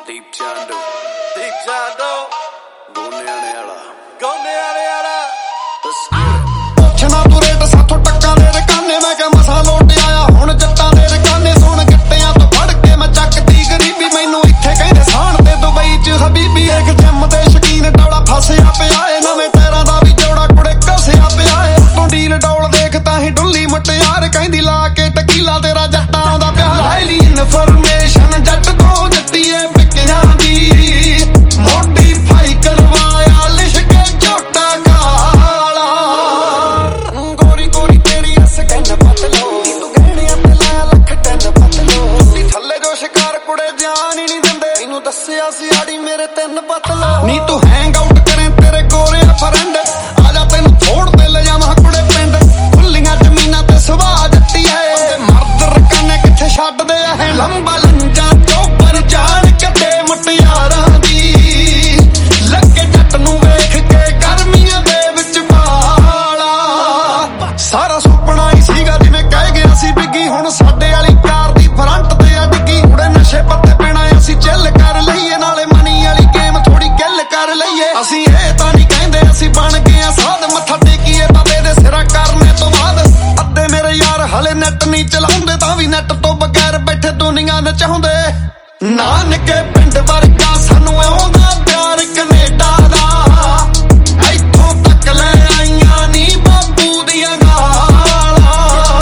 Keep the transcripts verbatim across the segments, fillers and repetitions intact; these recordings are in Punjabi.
ਦੀਪ ਚਾਂਦੋ ਦੀਪ ਚਾਂਦੋ ਗੋਨਿਆਣੇ ਵਾਲਾ ਗੋਨਿਆਣੇ ਵਾਲਾ ਪੁੱਛਣਾ ਤੂੰ ਰੇਟ ਸਾਥੋਂ ਟੱਕਾਂ ਦੇ ਰਕਾਨੇ ਮੈਂ ਕਿ ਮਸਾਂ ਲੋਟ ਆਇਆ ਹੁਣ ਜੱਟਾਂ ਦੇ ਰਕਾਨੇ ਸੁਣ ਗਿੱਟਿਆਂ ਤੋਂ ਫੜ ਕੇ ਮੈਂ ਚੱਕਦੀ ਗਰੀਬੀ ਮੈਨੂੰ ਇੱਥੇ ਕਹਿੰਦੇ ਸਾਣ ਤੇ ਦੁਬਈ ਚ ਹਬੀਬੀ ਇੱਕ ਜਿੰਮ ਦੇ ਸ਼ਕੀਨ ਡੌਲਾ ਫਸਿਆ ਪਿਆ ਏ ਨਵੇਂ ਟਾਇਰਾਂ ਦਾ ਵੀ ਜੋੜਾ ਕੁੜੇ ਕੱਸਿਆ ਪਿਆ ਏ ਉੱਤੋਂ ਡੀਲ ਡੌਲ ਦੇਖ ਤਾਂ ਹੀ ਡੁੱਲੀ ਮੁਟਿਆਰ ਕਹਿੰਦੀ ਲਾ ਕੇ ਟਕੀਲਾ ਤੇਰਾ ਜੱਟਾਂ ਦਾ ਪਿਆਰ ਹਾਈਲੀ ਇਨਫੋਰਮੇਸ਼ਨ ਜੱਟ ਤੋਂ ਜੱਟੀਏ ਪਿੱਕਿਆਂ ਦੀ ਮੋਡੀਫਾਈ ਕਰਵਾਇਆ ਲਿਸ਼ ਕੇ ਝੋਟਾ ਕਾਲਾ ਗੋਰੀ ਗੋਰੀ ਤੇਰੀ ਅਸ ਕੰਨ ਪਤਲੋ ਤੂੰ ਗਹਿਣਿਆਂ ਤੇ ਲੈ ਲੱਖ ਟਨ ਪਤਲੋ ਥੱਲੇ ਜੋ ਸ਼ਿਕਾਰ ਕੁੜੇ ਜਾਨ ਹੀ ਨਹੀਂ ਦਿੰਦੇ ਇਹਨੂੰ ਦੱਸਿਆ ਸੀ ਆੜੀ ਮੇਰੇ ਤਿੰਨ ਪਤਲੋ ਨੀ ਤੂੰ ਹੈਂਗ ਆਊਟ ਕਰੇ ਤੇਰੇ ਗੋਰੇ ਫਰੈਂਡ ਆ ਜਾ ਤੈਨੂੰ ਥੋੜ ਤੇ ਲੈ ਜਾਵਾਂ ਕੁੜੇ ਪਿੰਡ ਖੁੱਲੀਆਂ ਜ਼ਮੀਨਾਂ ਤੇ ਸੁਭਾ ਜੱਟੀ ਹੈ ਮਰਦ ਰਕਾਨੇ ਕਿੱਥੇ ਛੱਡਦੇ ਆ ਲੰਬਾ ਲੰਜਾ ਚੋਬਰ ਜਾਣ ਕੱਢੇ ਮੁਟਿਆਰਾਂ ਦੀ ਲੱਗੇ ਜੱਟ ਨੂੰ ਵੇਖ ਕੇ ਗਰਮੀਆਂ ਦੇ ਵਿੱਚ ਪਾਲਾ ਸਾਰਾ ਸੁਪਨਾ ਹੀ ਸੀਗਾ ਜਿਵੇਂ ਕਹਿ ਗਿਆ ਸੀ ਬਿੱਗੀ ਹੁਣ ਸਾਡੇ ਵਾਲੀ ਪਿਆਰ ਦੀ ਫਰੰਟ ਤੇ ਆ ਡਿੱਗੀ ਉੜੇ ਨਸ਼ੇ ਪੱਤੇ ਪੀਣਾ ਅਸੀਂ ਚਿੱਲ ਕਰ ਲਈਏ ਨਾਲੇ ਮਨੀ ਵਾਲੀ ਗੇਮ ਥੋੜੀ ਗਿੱਲ ਕਰ ਲਈਏ ਅਸੀਂ ਇਹ ਤਾਂ ਨਹੀਂ ਕਹਿੰਦੇ ਅਸੀਂ ਬਣ ਗਏ ਆ ਸਾਧ ਮੱਥਾ ਟੇਕੀਏ ਬਾਬੇ ਦੇ ਸਿਰਾਂ ਕਰਨੇ ਤੋਂ ਬਾਅਦ ਅੱਧੇ ਮੇਰੇ ਯਾਰ ਹਲੇ ਨੈਟ ਨਹੀਂ ਚਲਾਉਂਦੇ ਤਾਂ ਵੀ ਨੈਟ ਤੋਂ ਬਗੈਰ ਬੈਠੇ ਦੁਨੀਆ ਨਚਾਉਂਦੇ ਨਾਨਕੇ ਪਿੰਡ ਵਰਗਾ ਸਾਨੂੰ ਆਉਂਦਾ ਪਿਆਰ ਕੈਨੇਡਾ ਦਾ ਇੱਥੋਂ ਤੱਕ ਲੈ ਆਈਆਂ ਨੀ ਬਾਪੂ ਦੀਆਂ ਗਾਲਾਂ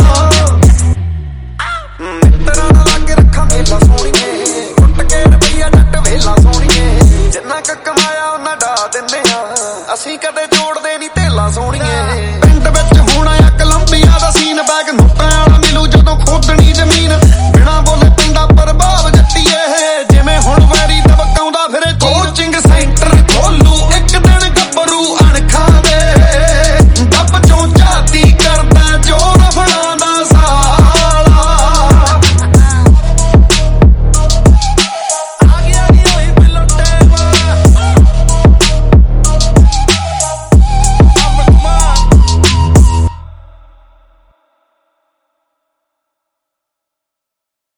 ਮਿੱਤਰਾਂ ਨਾਲ ਲਾ ਕੇ ਰੱਖਾਂ ਵੇਲਾ ਸੋਹਣੀਏ ਕੁੱਟ ਕੇ ਰੁਪਈਆ ਜੱਟ ਵੇਲਾ ਸੋਹਣੀਏ ਜਿੰਨਾ ਕੁ ਕਮਾਇਆ ਉਹਨਾਂ ਡਾ ਦਿੰਦੇ ਆ ਅਸੀਂ ਕਦੇ